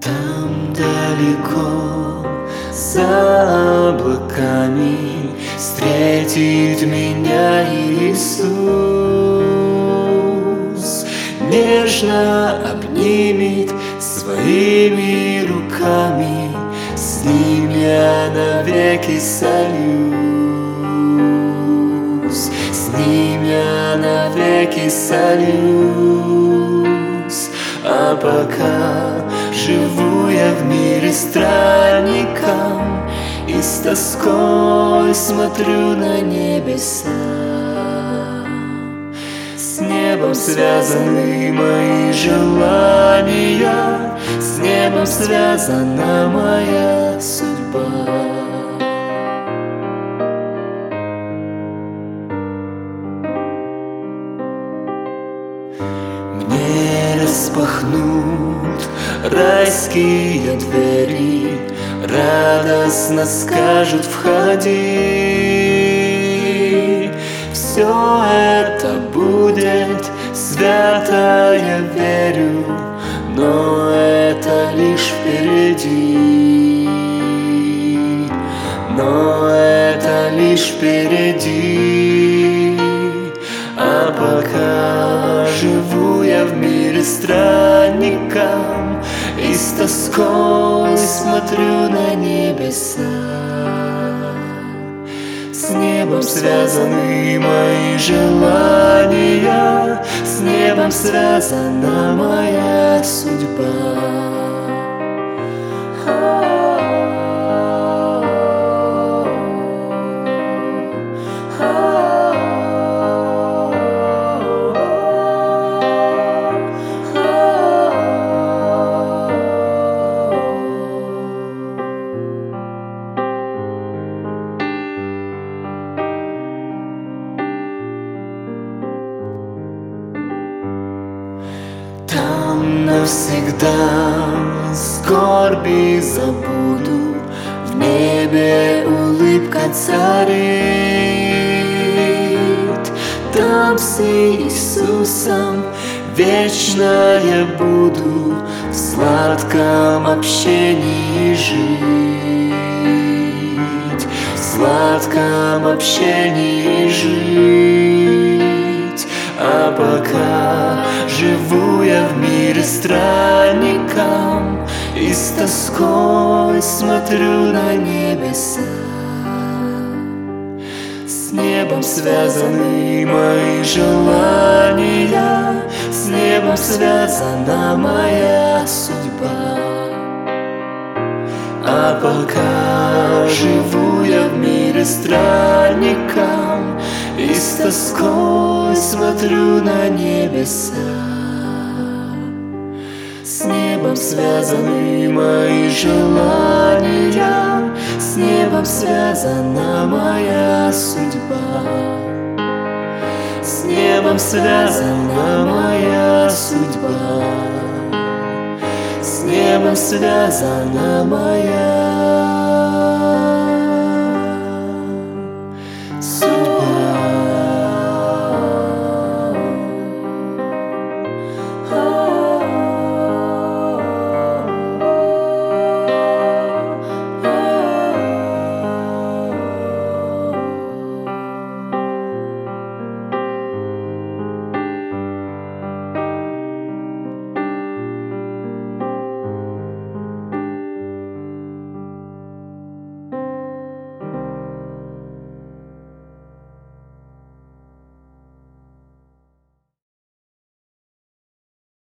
Там далеко, за облаками, встретит меня Иисус. Нежно обнимет своими руками, с Ним я навеки солюсь, с Ним я навеки солюсь. А пока живу я в мире странником, и с тоской смотрю на небеса. С небом связаны мои желания, с небом связана моя судьба. Мне распахнут райские двери, радостно скажут: входи. Все это будет свято, я верю, но это лишь впереди, но это лишь впереди. А пока живу я в мире странником, и с тоской смотрю на небеса. С небом связаны мои желания, с небом связана моя судьба. Там навсегда скорби забуду, в небе улыбка царит. Там с Иисусом вечно я буду в сладком общении жить, в сладком общении жить. А пока живу я в мире странником, и с тоской смотрю на небеса. С небом связаны мои желания, с небом связана моя судьба. А пока живу я в мире странником, и с тоской смотрю на небеса. С небом связаны мои желания, с небом связана моя судьба. С небом связана моя судьба, с небом связана моя